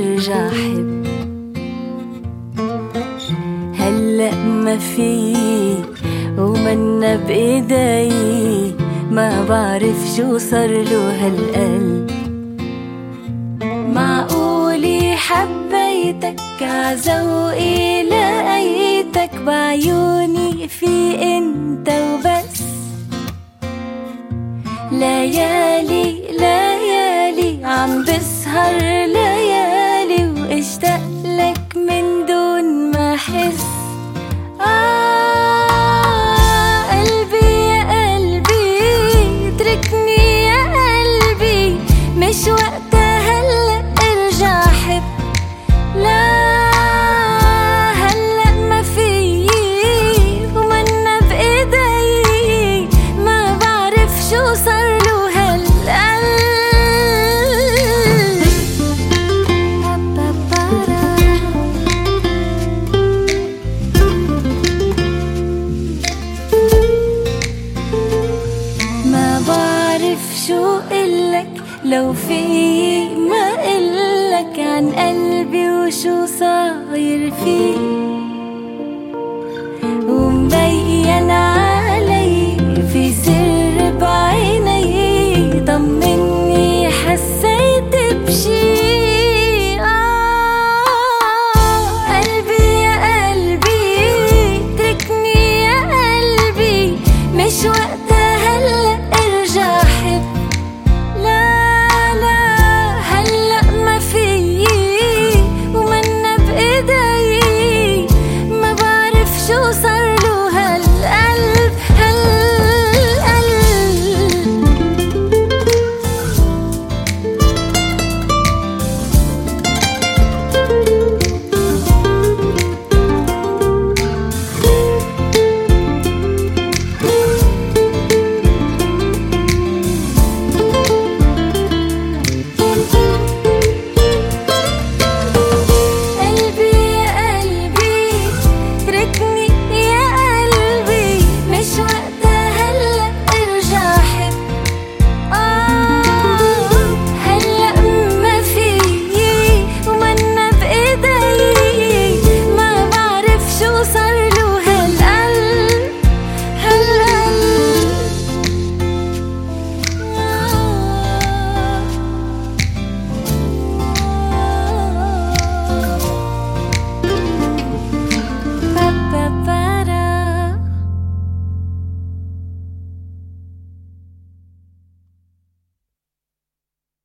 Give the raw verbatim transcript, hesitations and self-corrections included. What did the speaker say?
ارجع حب. هلأ ما في ومنا بإيدي، ما بعرف شو صارله هالقلب. معقولي حبيتك عذوقي لقيتك، بعيوني في انت وبس. ليالي ليالي عم بسهر ليالي، واشتاق لك من دون ما احس. آه قلبي يا قلبي اتركني يا قلبي، مش وقتها هلأ ارجع حب. لا هلأ ما في ومنا بإيدي، ما بعرف شو صارله هالقلب. ما بعرف شو قلك، لو في ما قلك عن قلبي وشو صاير فيه.